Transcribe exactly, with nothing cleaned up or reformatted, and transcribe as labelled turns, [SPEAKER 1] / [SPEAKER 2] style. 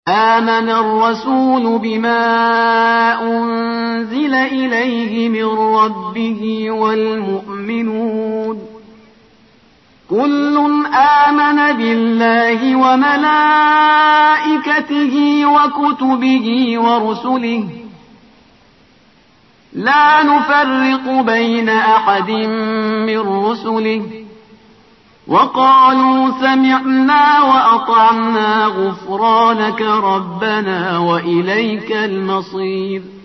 [SPEAKER 1] آمن الرسول بما أنزل إليه من ربه والمؤمنون كل آمن بالله وملائكته وكتبه ورسله لا نفرق بين أحد من رسله وقالوا سمعنا وأطعنا غفرانك ربنا وإليك المصير